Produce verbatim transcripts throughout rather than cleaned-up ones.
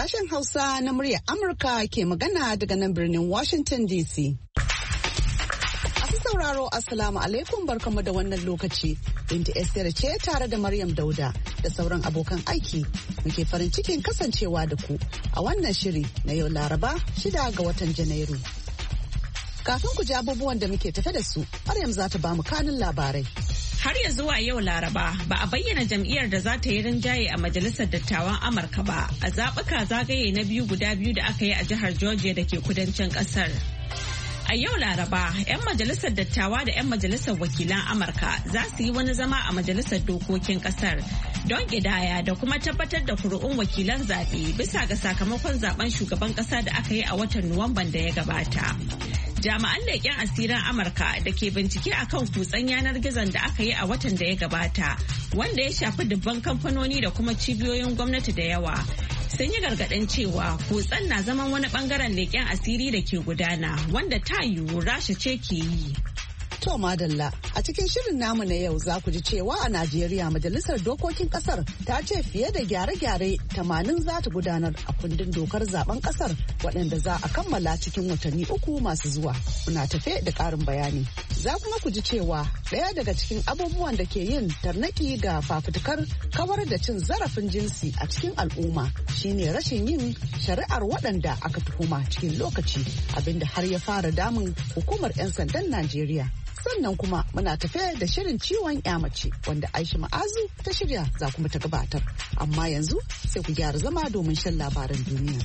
Sashen Hausa na muryar Amurka ke magana daga nan birnin Washington D C. Masu sauraro Assalamu alaikum barkamu da wannan lokaci. Binta Esther ce tare da Maryam Dauda da sauran abokan aiki muke farin cikin kasancewa da ku a wannan shiri na yau Laraba shida ga watan Janairu. Kafin ku ji abubuwan da muke tafe da su, Maryam za ta ba mu kanin labarai. Har ya zuwa yau Laraba ba a bayyana jam'iyyar da za ta yi rinjaye a Majalisar Dattawan Amurka ba a zaɓuka zagaye na biyu guda biyu da aka yi a jihar Georgia da ke kudancin ƙasar. A yau Laraba, 'yan Majalisar Dattawa da 'yan Majalisar Wakilan Amurka za su yi wani zama a Majalisar Dokokin ƙasar don ƙidaya da kuma tabbatar da kuri'un wakilan zaɓe bisa ga sakamakon zaben shugaban ƙasa da aka yi a watan Nuwamban da ya gabata. Jami'an leƙen asirin Amurka da ke bincike akan kutsen yanar gizon da aka yi a watan da ya gabata, wanda ya shafi dubban kamfanoni da kuma cibiyoyin gwamnati da yawa, sun yi gargaɗin cewa kutsen na zaman wani ɓangaren leƙen asiri da ke gudana, wanda ta yiwu Rasha ce ke yi. To madalla a cikin shirin namu na yau za ku ji cewa a Najeriya majalisar dokokin kasar ta ce fiye da gyare-gyare tamanin za ta gudanar a kundin dokar zaben kasar waɗanda za a kammala cikin watanni uku masu zuwa. Muna tafe da ƙarin bayani. Za kuma ku ji cewa ɗaya daga cikin abubuwan da ke yin tarnaki ga fafutukar kawar da cin zarafin jinsi a cikin al'umma shine rashin yin shari'ar waɗanda aka tuhuma cikin lokaci abinda har ya fara damun hukumar 'yan sandan Najeriya. Sannan kuma muna tafe da shirin ciwon mace wanda Aisha Ma'azu ta shirya za kuma ta gabatar. Amma yanzu sai ku gyara zama domin shan labaran duniya.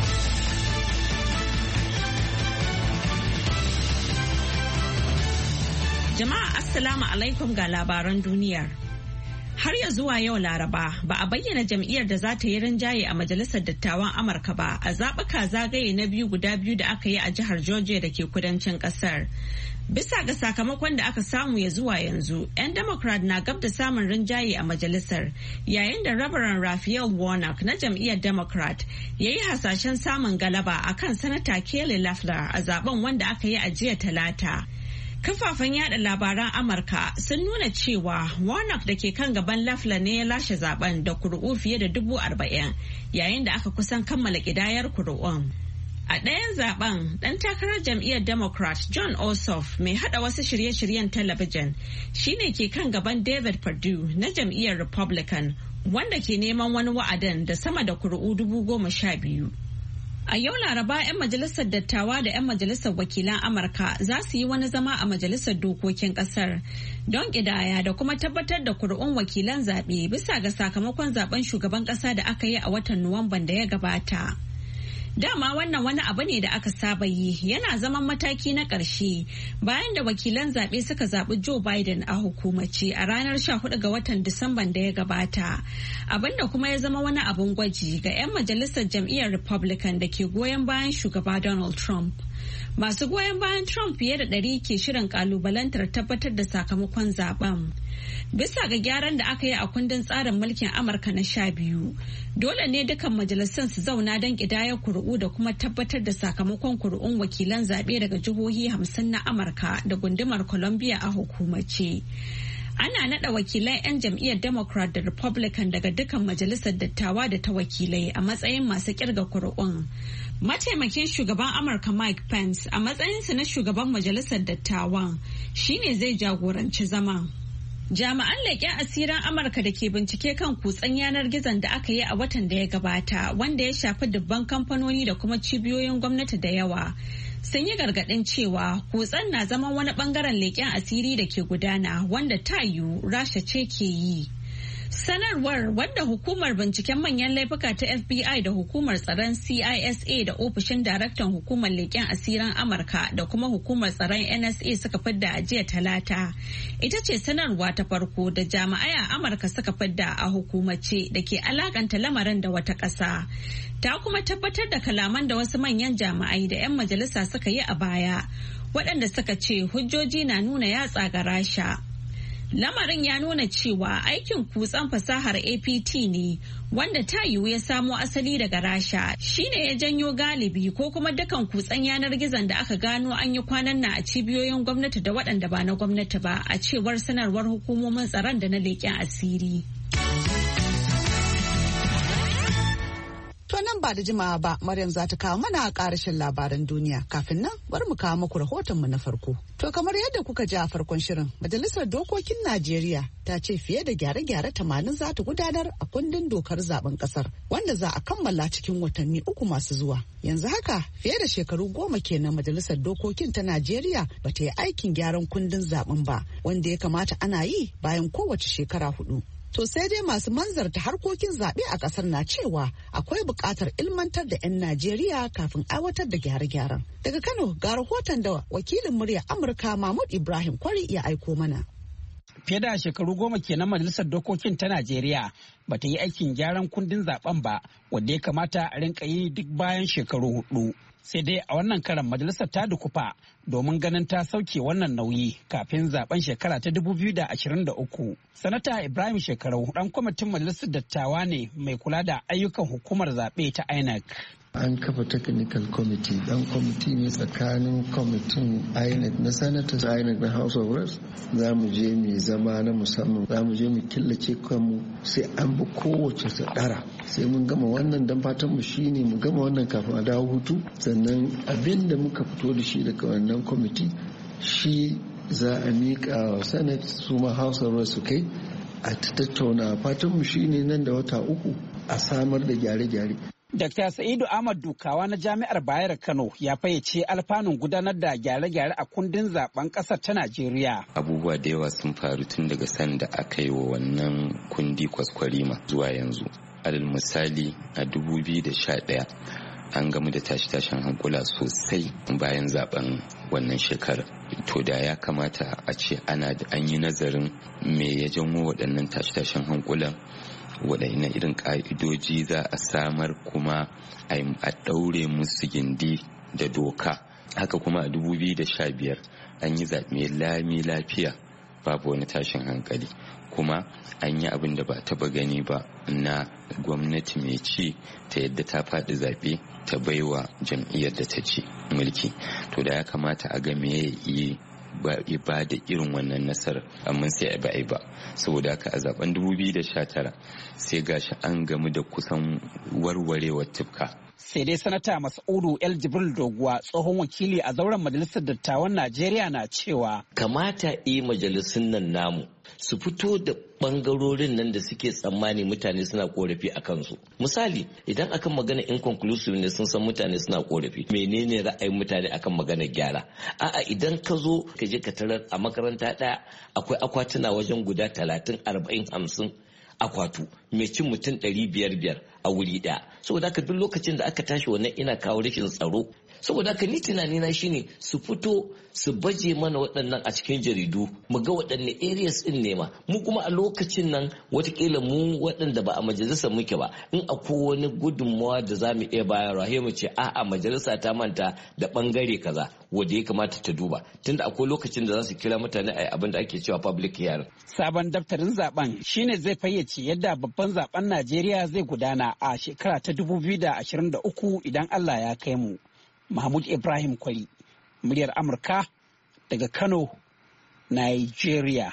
Jama'a Assalamu alaikum ga labaran duniyar. Har ya zuwa yau Laraba ba a bayyana jam'iyyar da za ta yi rinjaye a Majalisar Dattawan Amurka ba a zaɓuka zagaye na biyu guda biyu da aka yi a jihar Georgia da ke kudancin ƙasar. Bisa ga sakamakon da aka samu ya zuwa yanzu, 'yan Democrat na gab da samun rinjaye a majalisar, yayin da Reverend Raphael Warnock na jam'iyyar Democrat ya yi hasashen samun galaba a kan Sanata Kelly Loeffler a zaben wanda aka yi a jiya Talata. Kafafen yada labaran Amurka sun nuna cewa Warnock da ke kan gaban Loeffler ne ya lashe zaben da kuri'u fiye da dubu arba'in, yayin da aka kusan kammala ƙidayar kuri'un. A ɗayan zaben, ɗan takarar jam'iyyar Democrat John Ossoff mai haɗa wasu shirye-shiryen talabijin shine ke kan gaban David Perdue na jam'iyyar Republican wanda ke neman wani wa'adin da sama da kuri'u dubu goma sha biyu. A yau Laraba 'yan majalisar dattawa da 'yan majalisar wakilan Amurka za su yi wani zama a majalisar dokokin ƙasar don ƙidaya da kuma tabbatar da kuri'un wakilan zaɓe bisa ga sakamakon zaben shugaban ƙasa da aka yi a watan Nuwamban da ya gabata. Dama wannan wani abu ne da aka saba yi yana zaman mataki na ƙarshe bayan da wakilan zaɓe suka zaɓi Joe Biden a hukumace a ranar sha hudu ga watan Disamban da ya gabata. Abinda kuma ya zama wani abin gwaji ga 'yan majalisar jam'iyyar Republican da ke goyon bayan shugaba Donald Trump. Masu goyon bayan Trump fiye da ɗari ke shirin kalubalantar tabbatar da sakamakon zaben. Bisa ga gyaran da aka yi a kundin tsarin mulkin Amurka na sha biyu, dole ne dukan majalisun su zauna don ƙidayar kuri'u da kuma tabbatar da sakamakon kuri'un wakilan zaɓe daga jihohi hamsin na Amurka da gundumar Columbia a hukumace. Ana naɗa wakilan 'yan jam'iyyar Democrat da Republican daga dukan majalisar dattawa da ta wakilai a matsayin masu kirga kuri'un. Mataimakin shugaban Amurka Mike Pence a matsayinsa na shugaban majalisar dattawan shine zai jagoranci zaman. Jami'an leƙen asirin Amurka da ke bincike kan kutsen yanar gizon da aka yi a watan da ya gabata wanda ya shafi dubban kamfanoni da kuma cibiyoyin gwamnati da yawa sun yi gargaɗin cewa kutsen na zaman wani ɓangaren leƙen asiri da ke gudana wanda ta yiwu Rasha ce ke yi. Sanarwar wadda hukumar binciken manyan laifuka ta F B I da hukumar tsaron C I S A da ofishin daraktan hukumar leƙen asirin Amurka da kuma hukumar tsaron N S A suka fidda a jiya Talata. Ita ce sanarwa ta farko da jami'ai a Amurka suka fidda a hukumace da ke alakanta lamarin da wata ƙasa. Ta kuma tabbatar da kalaman da wasu manyan jami'ai da 'yan majalisa suka yi a baya, waɗanda suka ce hujjoji na nuna yatsa ga Rasha. Lamarin ya nuna cewa aikin kutsen fasahar A P T ne wanda ta yiwu ya samo asali daga Rasha shine ya janyo galibi ko kuma dukan kutsen yanar gizon da aka gano an yi kwanan nan a cibiyoyin gwamnati da waɗanda ba na gwamnati ba a cewar sanarwar hukumomin tsaron da na leƙen asiri. To nan ba da jimawa ba Maryam za ta kawo mana ƙarashin labaran duniya. Kafin nan bari mu kawo muku rahotonmu na farko. To kamar yadda kuka ji a farkon shirin, Majalisar Dokokin Najeriya ta ce fiye da gyare-gyare tamanin za ta gudanar a kundin dokar zaben kasar wanda za a kammala cikin watanni uku masu zuwa. Yanzu haka fiye da shekaru goma kenan Majalisar Dokokin ta Najeriya ba ta yi aikin gyaran kundin zaben ba wanda ya kamata ana yi bayan kowace shekara hudu. To sai dai masu manzarta harkokin zaɓe a ƙasar na cewa akwai buƙatar ilmantar da 'yan Najeriya kafin aiwatar da gyare-gyaren. Daga Kano ga rahoton da wakilin murya Amurka Mahmud Ibrahim Kwari ya aiko mana. Fiye da shekaru goma kenan Majalisar Dokokin ta Najeriya ba ta yi aikin gyaran kundin zaben ba wanda ya kamata a rinka yi duk bayan shekaru hudu. Sai dai a wannan karan majalisar ta dukufa domin ganin ta sauke wannan nauyi kafin zaben shekara ta dubu biyu da ashirin da uku. Sanata Ibrahim Shekarau dan kwamitin majalisar dattawa ne mai kula da ayyukan hukumar zaɓe ta I N E C. An kafa technical committee, dan kwamiti ne tsakanin kwamitin I N E C na senators, I N E C na House of Reps. Za mu je mu zama na musamman, za mu je mu killace kanmu sai an bi kowace sadara. Sai mun gama wannan, dan fatan mu shine mu gama wannan kafin a dawo hutu. Sannan abin da muka fito da shi daga wannan kwamiti shi za a miƙa wa Senate su ma House of Reps su kai a tattauna. Fatan mu shine nan da wata uku a samar da gyare-gyare. Dakta Sa'idu Ahmad Dukawa na Jami'ar Bayero Kano ya fayyace alfanun gudanar da gyare-gyare a kundin zaben ƙasar ta Najeriya. Abubuwa da yawa sun faru tun daga sanda aka yi wa wannan kundi kwaskwarima zuwa yanzu. Alal misali a dubu biyu da sha ɗaya an gamu da tashi-tashin hankula sosai bayan zaben wannan shekarar. To da ya kamata a ce ana da an yi nazarin me ya janwo waɗannan tashi-tashin hankulan, waɗanne irin ƙa'idoji za a samar kuma a ɗaure musu gindi da doka. Haka kuma a dubu biyu da sha biyar an yi zaɓe lami lafiya babu wani tashin hankali, kuma an yi abin da ba taɓa gani ba na gwamnati mai ci ta yadda ta faɗi zaɓe ta baiwa jam'iyyar da ta ci mulki. To da ya kamata a ga me yi ba da irin wannan nasarar, amma sai a ba ba saboda haka a zaben dubu biyu da sha tara sai gashi an gamu da kusan warwarewar tufka. Sai dai sanata Mas'udu El Jibril Doguwa tsohon wakili a zauren majalisar dattawan Najeriya na cewa kamata yi majalisun nan namu su fito da bangarorin nan da suke tsammani mutane suna korafi a kansu. Misali, idan akan magana inconclusive ne sun san mutane suna korafi, menene ra'ayin mutane akan magana gyara? A'a, idan ka zo ka je ka tarar a makaranta ɗaya akwai akwatuna wajen guda talatin arba'in hamsin akwatu mai cin mutum ɗari biyar biyar a wuri ɗaya. Saboda haka duk lokacin da aka tashi wannan ina kawo rashin tsaro. Saboda haka ni tunanina shine su fito su baje mana waɗannan a cikin jaridu mu ga waɗanne areas ɗin ne ma, mu kuma a lokacin nan watakila mu waɗanda ba a majalisar muke ba in akwai wani gudunmawa da za mu iya bayarwa sai mu ce a'a majalisa ta manta da ɓangare kaza wanda ya kamata ta duba, tunda akwai lokacin da za su kira mutane a abin da ake cewa public hearing. Sabon daftarin zaben shine zai fayyace yadda babban zaben Najeriya zai gudana a shekara ta dubu biyu da ashirin da uku idan Allah ya kai mu. Mahmud Ibrahim Kwari, muryar Amurka daga Kano, Nigeria.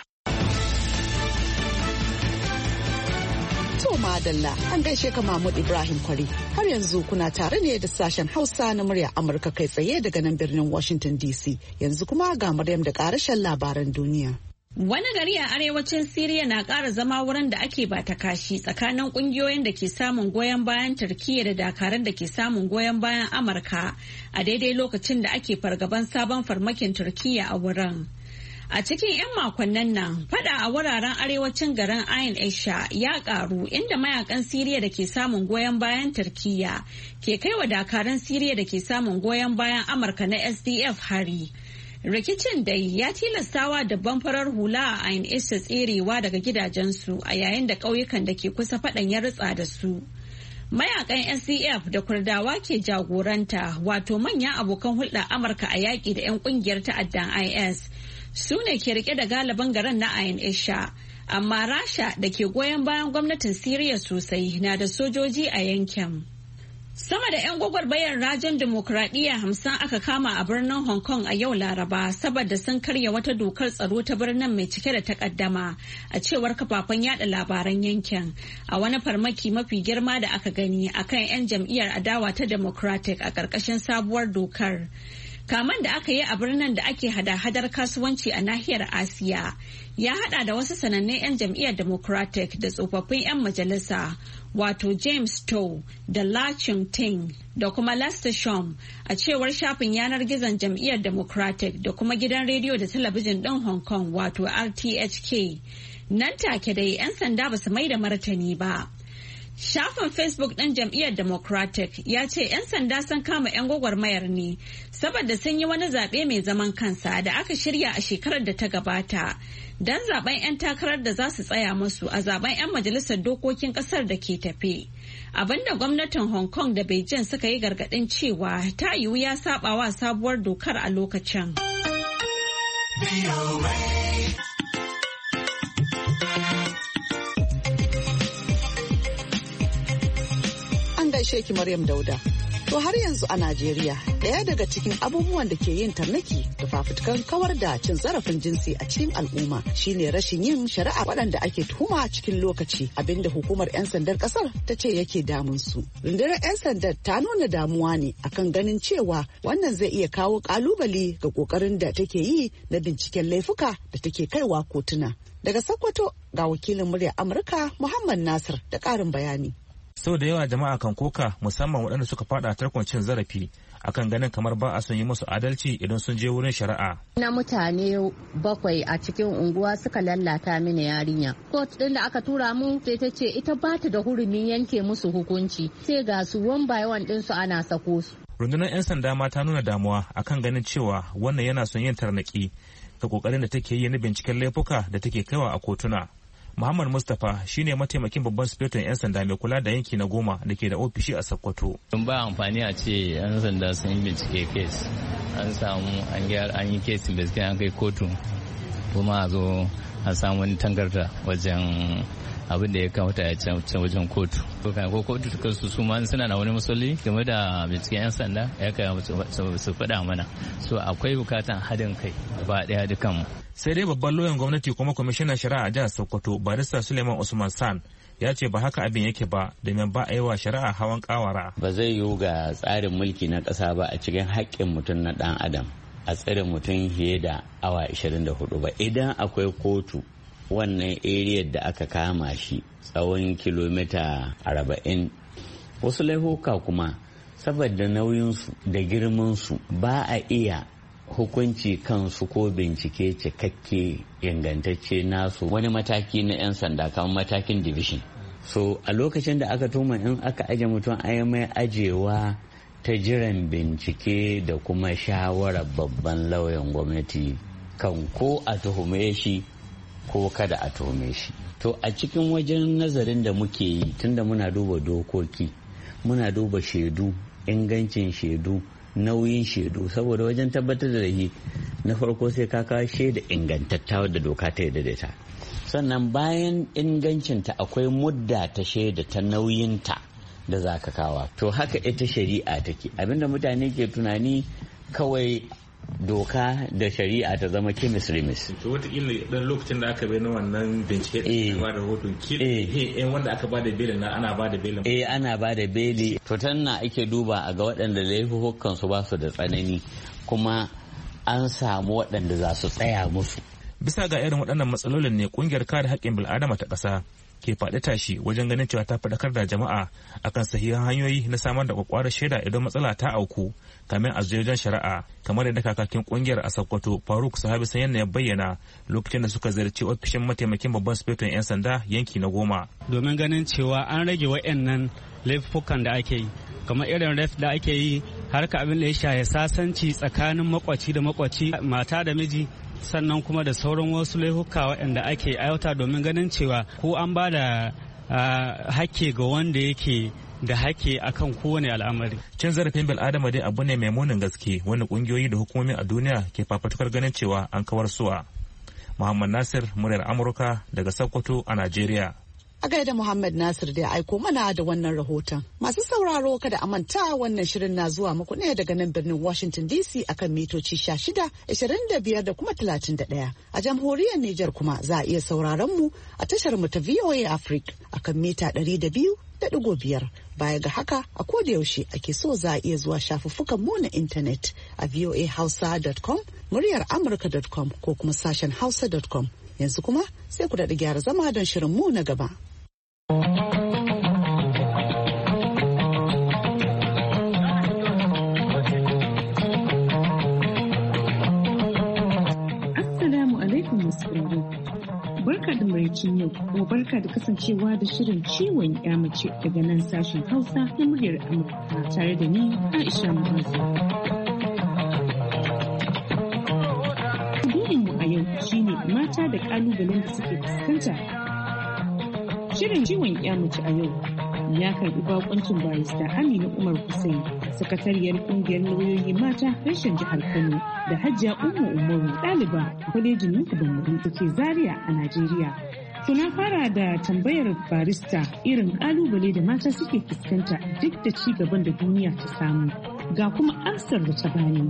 To madalla an gaishe ka Mahmud Ibrahim Kwari. Har yanzu kuna tare ne da sashen Hausa na muryar Amurka kai tsaye daga nan birnin Washington D C. Yanzu kuma ga Maryam da ƙarashen labaran duniya. Wani gari a arewacin Siriya na ƙara zama wurin da ake bata kashi tsakanin ƙungiyoyin da ke samun goyon bayan Turkiyya da dakaran da ke samun goyon bayan Amurka a daidai lokacin da ake fargaban sabon farmakin Turkiyya a wurin. A cikin 'yan makonnin nan, fada a wuraren arewacin garin Ain Esha ya ƙaru inda mayakan Siriya da ke samun goyon bayan Turkiyya ke kaiwa dakaran Siriya da ke samun goyon bayan Amurka na S D F hari. Rikicin dai ya tilastawa dabban farar hula a Ain Esha tserewa daga gidajensu a yayin da ƙauyukan da ke kusa faɗan ya ritsa da su. Mayakan S D F da Kurdawa ke jagoranta wato manyan abokan hulɗa Amurka a yaƙi da 'yan ƙungiyar ta'addan I S su ne ke rike da galibin garin na Ain Esha, amma Rasha da ke goyon bayan gwamnatin Siriya sosai na da sojoji a yankin. Sama da 'yan gwagwarmayar rajin dimokuraɗiyya hamsin aka kama a birnin Hong Kong a yau Laraba saboda sun karya wata dokar tsaro ta birnin mai cike da takaddama a cewar kafafen yada labaran yankin a wani farmaki mafi girma da aka gani akan 'yan jam'iyyar adawa ta Democratic a ƙarƙashin sabuwar dokar. Kaman da aka yi a birnin da ake hada-hadar kasuwanci a nahiyar Asiya ya hada da wasu sanannun 'yan jam'iyyar Democratic da tsofaffin 'yan majalisa wato James Tow da La Ching-ting da kuma Lester Shum a cewar shafin yanar gizon jam'iyyar Democratic da kuma gidan rediyo da talabijin ɗin Hong Kong wato R T H K. Nan take dai 'yan sanda ba su mai da martani ba. Shafin Facebook ɗin jam'iyyar Democratic ya ce 'yan sanda sun kama 'yan gwagwarmayar ne saboda sun yi wani zaɓe mai zaman kansa da aka shirya a shekarar da ta gabata don zaben 'yan takarar da za su tsaya musu a zaben 'yan majalisar dokokin ƙasar da ke tafe. Abinda gwamnatin Hong Kong da Beijing suka yi gargaɗin cewa ta yiwu ya saba wa sabuwar dokar a lokacin. Gaishe ki Maryam Dauda. To har yanzu a Najeriya, ɗaya daga cikin abubuwan da ke yin tarnaki da fafutukan kawar da cin zarafin jinsi a cikin al'umma shine rashin yin shari'a waɗanda ake tuhuma cikin lokaci, abinda hukumar 'yan sandar ƙasar ta ce yake damun su. Rundunar 'yan sandar ta nuna damuwa ne akan ganin cewa wannan zai iya kawo ƙalubale ga ƙoƙarin da take yi na binciken laifuka da take kaiwa kotuna. Daga Sokoto ga wakilin muryar Amurka Muhammad Nasir da ƙarin bayani. Sau da yawa jama'a kan koka musamman waɗanda suka fada tarkon cin zarafi akan ganin kamar ba a son yi musu adalci idan sun je wurin shari'a. Na mutane bakwai a cikin unguwa suka lallata mini yarinya. Court din da aka tura mu sai ta ce ita ba ta da hurumin yanke musu hukunci sai ga su one by one din su ana sako su. Rundunar 'yan sanda ma ta nuna damuwa akan ganin cewa wannan yana son yin tarnaki ga kokarin da take yi na binciken laifuka da take kaiwa a kotuna. Muhammad Mustapha shine mataimakin babban sufeton 'yan sanda mai kula da yanki na goma da ke da ofishi a Sokoto. Tun ba amfani a ce 'yan sanda sun yi bincike kes, an samu an gyara an yi kesin da suke an kai kotu kuma a zo a samu wani tangarda wajen abin da ya kamata ya can wajen kotu. Ko kotu su su ma suna da wani matsaloli game da binciken 'yan sanda ya kai su faɗa mana. So akwai bukatan haɗin kai ba ɗaya dukanmu. Sai dai babban lauyan gwamnati kuma kwamishinan shari'a a jihar Sokoto barista Suleiman Usman San ya ce ba haka abin yake ba domin ba a yi wa shari'a hawan kawara. Ba zai yiwu ga tsarin mulki na ƙasa ba a cikin haƙƙin mutum na ɗan adam a tsare mutum fiye da awa ashirin da hudu ba idan akwai kotu wannan eriyar da aka kama shi tsawon kilomita arba'in. Wasu laifuka kuma saboda nauyinsu da girmansu ba a iya hukunci kansu ko bincike cikakke ingantacce nasu wani mataki na 'yan sanda kamar matakin division. So a lokacin da aka tuma in aka aje mutum a mai ajewa ta jiran bincike da kuma shawarar babban lauyan gwamnati kan ko a tuhume shi ko kada a tuhume shi. To a cikin wajen nazarin da muke yi tunda muna duba dokoki muna duba shaidu ingancin shaidu nauyin shaidu saboda wajen tabbatar da rahi na farko sai ka kawo shaida ingantatta da doka ta yadda da ta sannan bayan ingancinta akwai mudda ta shaida ta nauyinta da za ka kawa to haka ita shari'a take abinda mutane ke tunani kawai doka da shari'a ta zama kemis remis. To wataƙila dan lokacin da aka bai na wannan bincike da ba da rahoto eh wanda aka ba da beli na ana ba da beli. Eh ana ba da beli. To tanna ake duba a ga waɗanda laifukan su ba su da tsanani kuma an samu waɗanda za su tsaya musu. Bisa ga irin waɗannan matsalolin ne ƙungiyar kare haƙƙin bil'adama ta ƙasa ke faɗi tashi wajen ganin cewa ta faɗakar da jama'a akan sahihan hanyoyi na samar da kwakwarar shaida idan matsala ta auku kamin a wajen shari'a kamar yadda kakakin kungiyar a Sokoto Faruk Sahabi Sanyan ya bayyana lokacin da suka ziyarci ofishin mataimakin babban sufeton 'yan sanda yanki na goma. Domin ganin cewa an rage wa'annan laifukan da ake yi kamar irin ref da ake yi harka abin da ya shaye sasanci tsakanin makwaci da makwaci mata da miji sannan kuma da sauran wasu laifuka waɗanda ake aiwata domin ganin cewa ko an ba da hakke ga wanda yake da hakke akan kowane al'amari. Cin zarafin bil'adama dai abu ne mai munin gaske wanda kungiyoyi da hukumomi a duniya ke fafatukar ganin cewa an kawar suwa. Muhammad Nasir, muryar Amurka daga Sokoto a Najeriya. A gaida Muhammad Nasir da ya aiko mana da wannan rahoton. Masu sauraro kada a manta wannan shirin na zuwa muku ne daga nan birnin Washington D C akan mitoci sha shida, ashirin da biyar da kuma talatin da ɗaya. A jamhuriyar Nijar kuma za a iya sauraron mu a tashar mu ta V O A Africa akan mita ɗari da biyu da ɗigo biyar. Baya ga haka a koda yaushe ake so za a iya zuwa shafuffukan mu na intanet a voa hausa dot com, muryar amurka dot com ko kuma sashen hausa dot com. Yanzu kuma sai ku daɗa gyara zama don shirin mu na gaba. Assalamu alaikum masu barka da maraicin yau kuma barka da kasancewa da shirin ciwon ya mace daga nan sashen Hausa na muryar Amurka tare da ni Aisha Muhammad. Burinmu a yau shine mata da kalubalen da suke fuskanta. Shirin ciwon ya mace a yau ya karbi bakoncin barista Amina Umar Hussein, sakatariyar kungiyar lauyoyi mata reshen jihar Kano, da Hajiya Ummu Umaru, ɗaliba a kwalejin Nuku Bambari da ke Zaria a Najeriya. Tuna fara da tambayar barista irin kalubale da mata suke fuskanta duk da ci gaban da duniya ta samu. Ga kuma amsar da ta bani.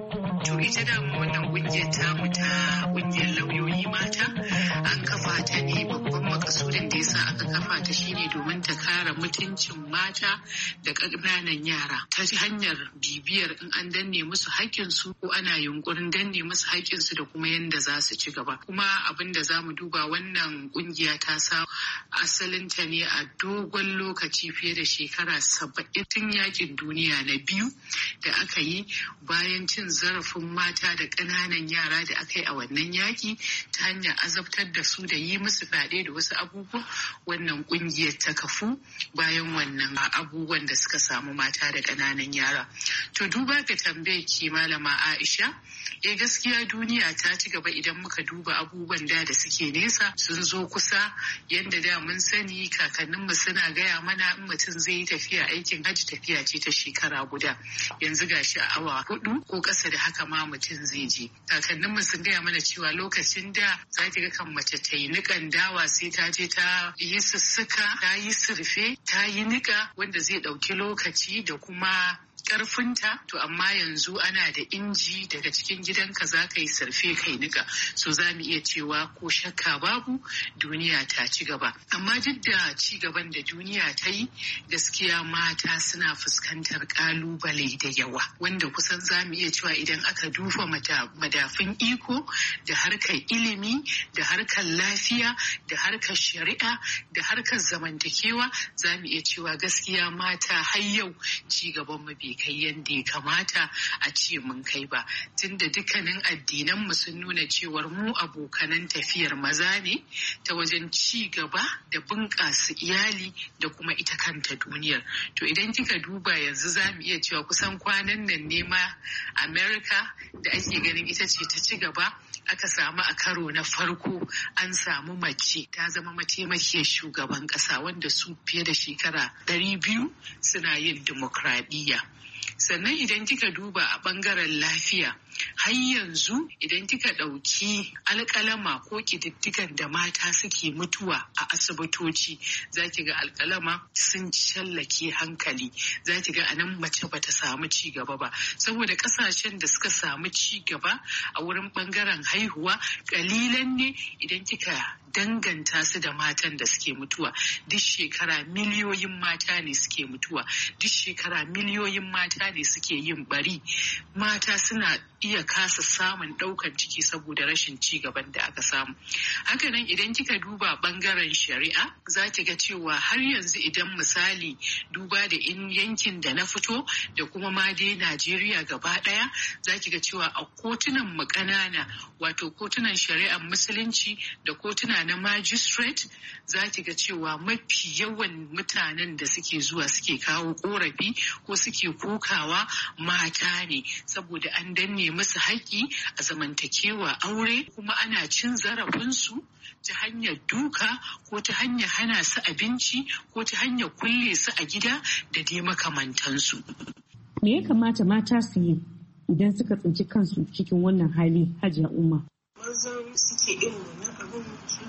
To ita da wannan kungiyar tamu ta kungiyar lauyoyi mata an kafa ta ne babban makasudin da yasa aka kafa ta shine domin ta kare mutuncin mata da ƙananan yara ta hanyar bibiyar in an danne musu haƙƙinsu ko ana yunkurin danne musu haƙƙinsu da kuma yanda za su ci gaba. Kuma abin da za mu duba wannan kungiya ta sa asalinta ne a dogon lokaci fiye da shekara saba'in tun yakin duniya na biyu da aka yi bayan cin zarafin mata da ƙananan yara da aka yi a wannan yaki ta hanyar azabtar da su da yi musu fyaɗe da wasu abubuwa. Wannan ƙungiyar ta kafu bayan wannan abubuwan da suka samu mata da ƙananan yara. To duba ga tambayar ki malama Aisha, eh gaskiya duniya ta ci gaba idan muka duba abubuwan da da suke nesa sun zo kusa. Yanda da mun sani kakanninmu suna gaya mana in mutum zai yi tafiya aikin hajji tafiya ce ta shekara guda, yanzu gashi a awa hudu ko ƙasa da haka ma mutum zai je. Kakanninmu sun gaya mana cewa lokacin da za ki ga kan mace ta yi niƙan dawa sai ta je ta yi sussuka, ta yi surfe, ta yi niƙa wanda zai ɗauki lokaci da kuma karfinta. To amma yanzu ana da inji daga cikin gidanka za ka yi sarfe kai nika, so za mu iya cewa ko shakka babu duniya ta ci gaba. Amma duk da ci gaban da duniya ta yi, gaskiya mata suna fuskantar kalubale da yawa wanda kusan za mu iya cewa idan aka duba madafin iko da harkar ilimi da harkar lafiya da harkar shari'a da harkar zamantakewa, za mu iya cewa gaskiya mata har yau ci gaban mu bai kai yadda ya kamata a ce mun kai ba, tunda dukkanin addinan mu sun nuna cewar mu abokanan tafiyar maza ne ta wajen ci gaba da bunƙasa iyali da kuma ita kanta duniyar. To idan kika duba yanzu za mu iya cewa kusan kwanan nan ne ma America da ake ganin ita ce ta ci gaba, aka samu a karo na farko an samu mace ta zama mataimakiyar shugaban ƙasa wanda su fiye da shekara ɗari biyu suna yin dimokuraɗiyya. Sannan idan kika duba a ɓangaren lafiya, har yanzu idan kika ɗauki alƙalama ko ƙididdigan da mata suke mutuwa a asibitoci, za ki ga alƙalama sun shallake hankali, za ki ga anan mace ba ta samu ci gaba ba, saboda ƙasashen da suka samu ci gaba a wurin ɓangaren haihuwa ƙalilan ne idan kika danganta su da matan da suke mutuwa. Duk shekara miliyoyin mata ne suke mutuwa, duk shekara miliyoyin mata ne suke yin bari. Mata suna iya kasa samun ɗaukan ciki saboda rashin ci gaban da aka samu. Hakanan idan kika duba ɓangaren shari'a, za ki ga cewa har yanzu idan misali duba da in yankin da na fito da kuma ma dai Najeriya gaba ɗaya, za ki ga cewa a kotunan mu ƙanana, wato kotunan shari'ar musulunci da kotuna na magistrate, za ki ga cewa mafi yawan mutanen da suke zuwa suke kawo korafi ko suke kokawa mata ne, saboda an danne musu haƙƙi a zamantakewa aure, kuma ana cin zarafinsu ta hanyar duka ko ta hanyar hana su abinci ko ta hanyar kulle su a gida da dai makamantansu. Me ya kamata mata su yi idan suka tsinci kansu cikin wannan hali, Hajiya Umma? Mazan suke irin wannan abin su dama zan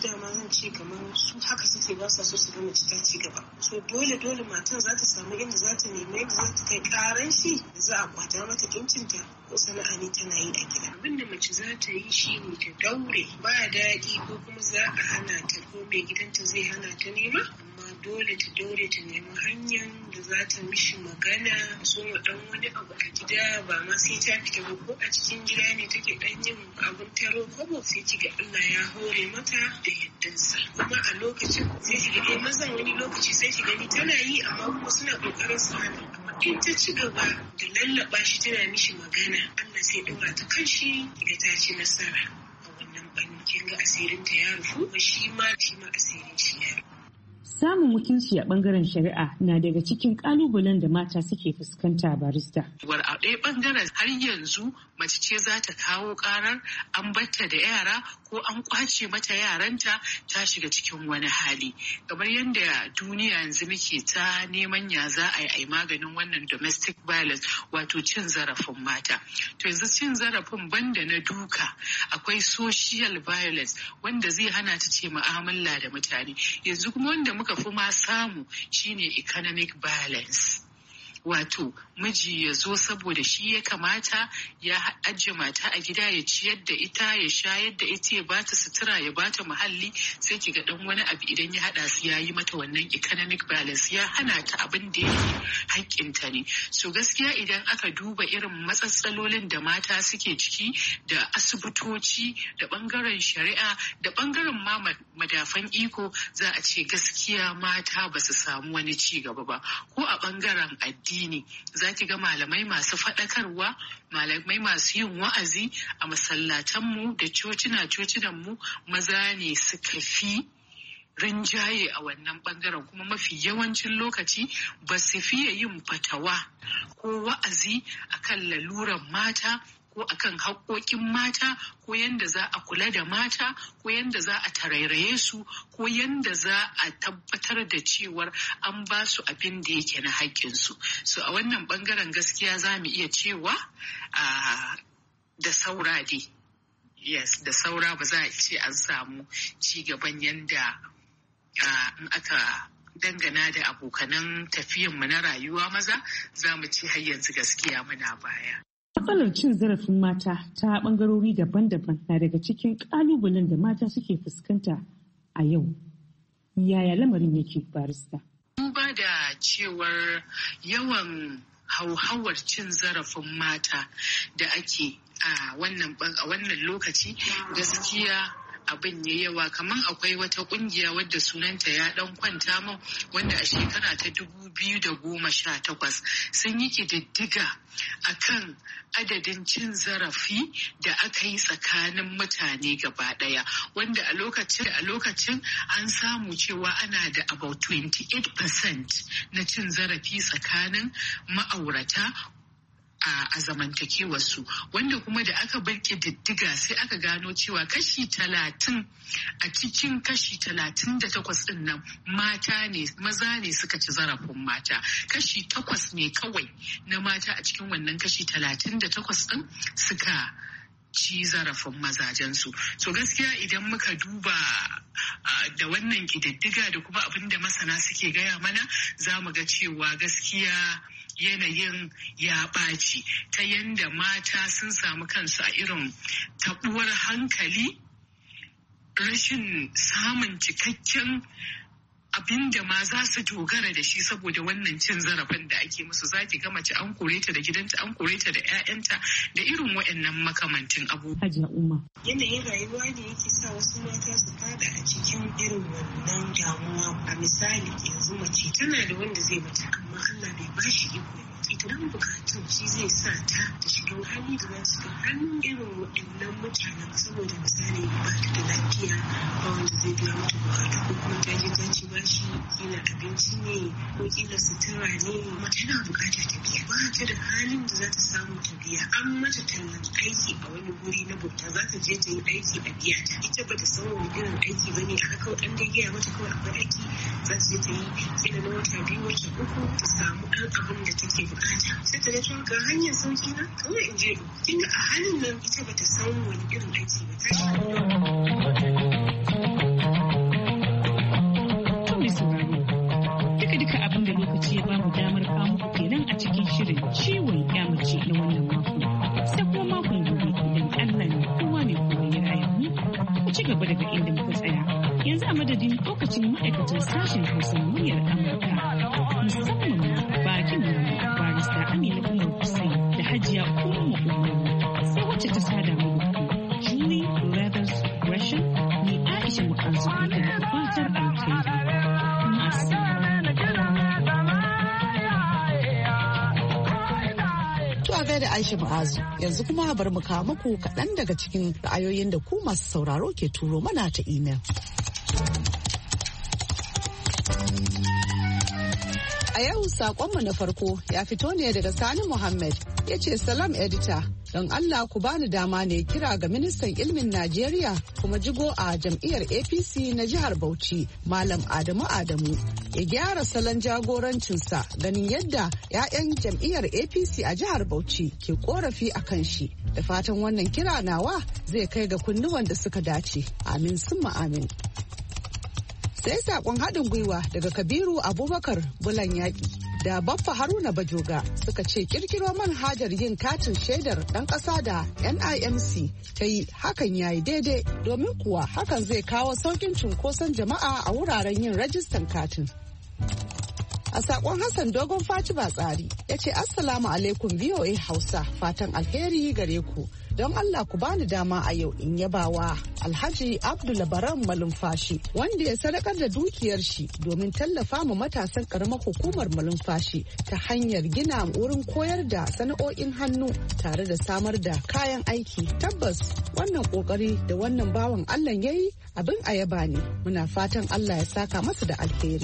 zan ce kamar su haka suke ba sa so su ga mace ta ci gaba. So dole dole matan za ta samu inda za ta nemi yadda za ta kai karan shi da za a kwata mata incinta ko sana'a ne tana yi a gida. Abin da mace za ta yi shi ne ta daure ba daɗi ko kuma za a hana ta ko mai gidanta zai hana ta nema. Dole ta daure ta nemi hanyar da za ta mishi magana so wa dan wani abu a gida ba ma sai ta fita ba ko a cikin gida ne take dan yin abun taro kobo sai kiga Allah ya hore mata da yaddansa kuma a lokacin sai kiga eh mazan wani lokaci sai kiga ni tana yi amma kuma suna kokarin su hana amma in ta ci gaba da lallaba shi tana mishi magana Allah sai daura ta kan shi kiga ta ci nasara a wannan bankin kin ga asirin ta ya rufu shi ma shi ma asirin shi ya rufu. Samun mutunci a bangaren shari'a na daga cikin kalubalen da mata suke fuskanta barista. War a ɗaya bangaren har yanzu mace ce za ta kawo karar an batta da yara ko an kwace mata yaranta ta shiga cikin wani hali. Kamar yadda duniya yanzu muke ta neman ya za a yi maganin wannan domestic violence wato cin zarafin mata. To yanzu cin zarafin banda na duka akwai social violence wanda zai hana ta ce mu'amala da mutane. Yanzu kuma wanda muka fi ma samu shine economic violence. Wato miji ya zo saboda shi ya kamata ya ajiye mata a gida ya ciyar da ita ya shayar da ita ya bata sutura ya bata muhalli sai ki ga dan wani abu idan ya hada su ya yi mata wannan economic balance ya hana ta abin da yake haƙƙinta ne. So gaskiya idan aka duba irin matsatsalolin da mata suke ciki da asibitoci da bangaren shari'a da bangaren ma madafan iko za a ce gaskiya mata ba su samu wani ci gaba ba ko a bangaren addini za ki ga malamai masu faɗakarwa malamai masu yin wa'azi a masallatanmu da cocina-cocinanmu maza ne suka fi rinjaye a wannan bangaren kuma mafi yawancin lokaci ba su fiye yin fatawa ko wa'azi akan laluran mata ko akan haƙoƙin mata ko yanda za a kula da mata ko yanda za a tarairaye su ko yanda za a tabbatar da cewar an ba su abin da yake na haƙƙinsu. So a wannan ɓangaren gaskiya za mu iya cewa da saura dai. Yes, da saura ba za a ce an samu ci gaban yanda in aka dangana da abokanan tafiyanmu na rayuwa maza za mu ce har yanzu gaskiya muna baya. Matsalar cin zarafin mata ta bangarori daban-daban na daga cikin kalubalen da mata suke fuskanta a yau. Yaya lamarin yake barista? Duba da cewar yawan hauhawar cin zarafin mata da ake a wannan a wannan lokaci gaskiya abin ya yawa kamar akwai wata kungiya wadda sunanta ya dan kwanta min wanda a shekara ta dubu biyu da goma sha takwas sun yi kididdiga akan adadin cin zarafi da aka yi tsakanin mutane gaba daya wanda a lokacin a lokacin an samu cewa ana da about twenty-eight percent na cin zarafi tsakanin ma'aurata a zamantakewarsu wanda kuma da aka bar ƙididdiga sai aka gano cewa kashi talatin a cikin kashi talatin da takwas ɗin nan mata ne maza ne suka ci zarafin mata kashi takwas ne kawai na mata a cikin wannan kashi talatin da takwas ɗin suka ci zarafin mazajensu. So gaskiya idan muka duba da wannan ƙididdiga da kuma abin da masana suke gaya mana za mu ga cewa gaskiya yanayin ya ɓaci ta yanda mata sun samu kansu a irin taɓuwar hankali rashin samun cikakken abin da ma za su dogara da shi saboda wannan cin zarafin da ake musu za ki ga mace an kore ta da gidanta an kore ta da 'ya'yanta da irin waɗannan makamantin abubuwa. Yanayin rayuwa ne yake sa wasu mata su fada a cikin irin wannan damuwa. A misali yanzu mace tana da wanda zai mata amma Allah bai ba shi iko idan bukatun shi zai sa ta ta shiga hali da za su ga hannun irin waɗannan mutanen saboda misali ba ta da lafiya ba wanda zai biya mata bukatu ko kuma ta je ta ci bashi kila abinci ne ko kila sutura ne kuma tana bukatar ta biya ba ta da halin da za ta samu ta biya an mata tallan aiki a wani guri na bauta za ta je ta yi aiki a biya ta ita ba ta san wani irin aiki ba ne aka kawai an dai gaya mata kawai akwai aiki za ta je ta yi kila na wata biyu wata uku ta samu ɗan abin da take bukata sai ta ga ga hanyar sauki na kawai in je kinga a halin nan ita bata san wani irin aiki ba ta gaba daga inda muka tsaya. Yanzu a madadin lokacin ma'aikatan sashen Hausa muryar Amurka musamman ma bakin namu barista Amina Umar Hussein da Hajiya Ummu Umar sai wacce ta sada mu da ku Julie Leathers Gresham ni Aisha Mu'azu da fatar alheri. To a gaida Aisha Mu'azu yanzu kuma bari mu kawo muku kaɗan daga cikin ra'ayoyin da ku masu sauraro ke turo mana ta imel. A yau saƙonmu na farko ya fito ne daga Sani Muhammad ya ce salam edita don Allah ku bani dama ne kira ga ministan ilmin Najeriya kuma jigo a jam'iyyar A P C na jihar Bauchi Malam Adamu Adamu ya gyara salon jagorancinsa ganin yadda 'ya'yan jam'iyyar A P C a jihar Bauchi ke korafi a kan shi da fatan wannan kira nawa zai kai ga kunnuwan da suka dace amin summa amin. Sai saƙon haɗin gwiwa daga Kabiru Abubakar Bulan Yaƙi da Baffa Haruna Bajoga suka ce kirkiro manhajar yin katin shaidar ɗan ƙasa da N I M C ta yi hakan ya yi daidai domin kuwa hakan zai kawo sauƙin cunkoson jama'a a wuraren yin rajistan katin. A saƙon Hassan Dogon Faci Batsari ya ce Assalamu alaikum V O A Hausa fatan alheri gare ku. Don Allah ku bani dama a yau in yabawa Alhaji Abdulabaran Malumfashi wanda ya sadakar da dukiyar shi domin tallafa ma matasan karamar hukumar Malumfashi ta hanyar gina wurin koyar da sana'o'in hannu tare da samar da kayan aiki. Tabbas wannan kokari da wannan bawan Allah yayi abin a yaba ne. Muna fatan Allah ya saka masa da alheri.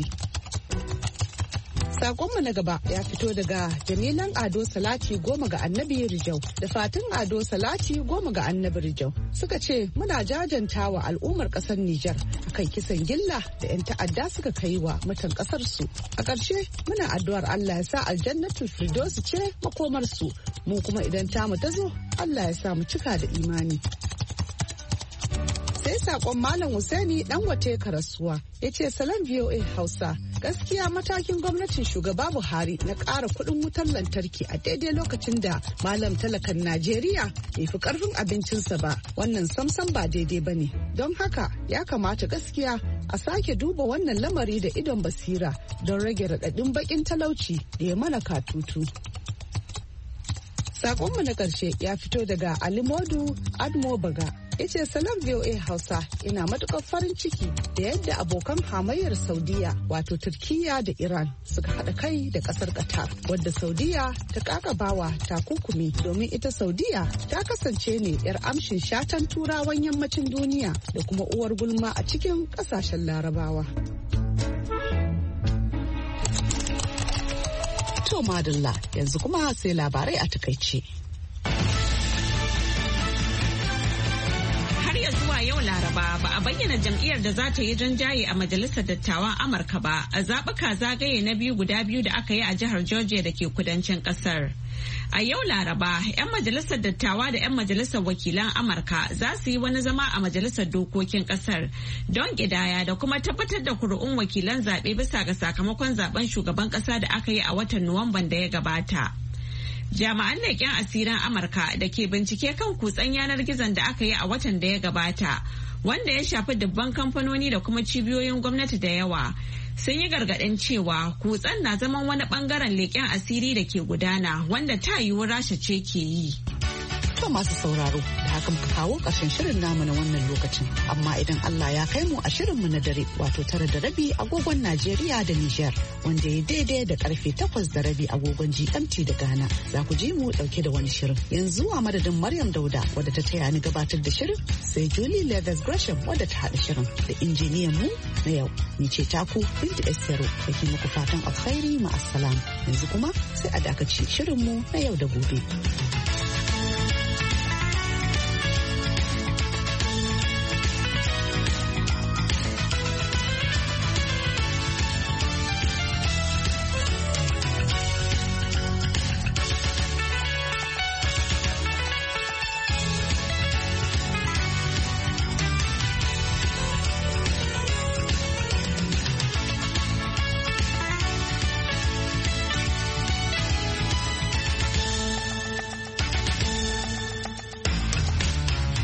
Sakonmu na gaba ya fito daga Jamilan Ado Salati goma ga Annabi Rijau da Fatin Ado Salati goma ga Annabi Rijau suka ce muna jajanta wa al'ummar kasar Nijar akan kisan gilla da 'yan ta'adda suka kai wa mutan kasar su. A ƙarshe muna addu'ar Allah ya sa aljannatul firdausi ce makomar su mu kuma idan tamu ta zo Allah ya sa mu cika da imani. Sai sakon Malam Husaini Dangote Karasuwa ya ce salam V O A Hausa gaskiya matakin gwamnatin shugaba Buhari na ƙara kuɗin wutar lantarki a daidai lokacin da malam talakan Najeriya bai fi ƙarfin abincinsa ba wannan samsam ba daidai ba ne. Don haka ya kamata gaskiya a sake duba wannan lamari da idon basira don rage raɗaɗin baƙin talauci da ya mana katutu. Sakonmu na ƙarshe ya fito daga Alimodu Admo Baga. Ya ce salam V O A Hausa ina matukar farin ciki da yadda abokan hamayyar Saudiya wato Turkiya da Iran suka haɗa kai da ƙasar Qatar wadda Saudiya ta ƙaƙabawa takunkumi domin ita Saudiya ta kasance ne 'yar amshin shatan turawan yammacin duniya da kuma uwar gulma a cikin ƙasashen Larabawa. To madalla yanzu kuma sai labarai a takaice. Har zuwa yau Laraba ba a bayyana jam'iyyar da za ta yi rinjaye a Majalisar Dattawan Amurka ba a zaɓuka zagaye na biyu guda biyu da aka yi a jihar Georgia da ke kudancin ƙasar. A yau Laraba, 'yan Majalisar Dattawa da 'yan Majalisar Wakilan Amurka za su yi wani zama a Majalisar Dokokin ƙasar don ƙidaya da kuma tabbatar da kuri'un wakilan zaɓe bisa ga sakamakon zaben shugaban ƙasa da aka yi a watan Nuwamban da ya gabata. Jami'an leƙen asirin Amurka da ke bincike kan kutsen yanar gizon da aka yi a watan da ya gabata, wanda ya shafi dubban kamfanoni da kuma cibiyoyin gwamnati da yawa, sun yi gargaɗin cewa kutsen na zaman wani ɓangaren leƙen asiri da ke gudana wanda ta yiwu Rasha ce ke yi. To masu sauraro da haka muka kawo ƙarshen shirin namu na wannan lokacin. Amma idan Allah ya kai mu a shirinmu na dare wato tara da rabi agogon Najeriya da Nijar wanda ya daidai da karfe takwas da rabi agogon G M T da Ghana za ku ji mu ɗauke da wani shirin. Yanzu a madadin Maryam Dauda wadda ta taya ni gabatar da shirin sai Julie Leathers Gresham wadda ta haɗa shirin da injiniyan mu na yau. Ni ce taku Binta Estero da ke muku fatan alkhairi ma'assalam. Yanzu kuma sai a dakaci shirinmu na yau da gobe.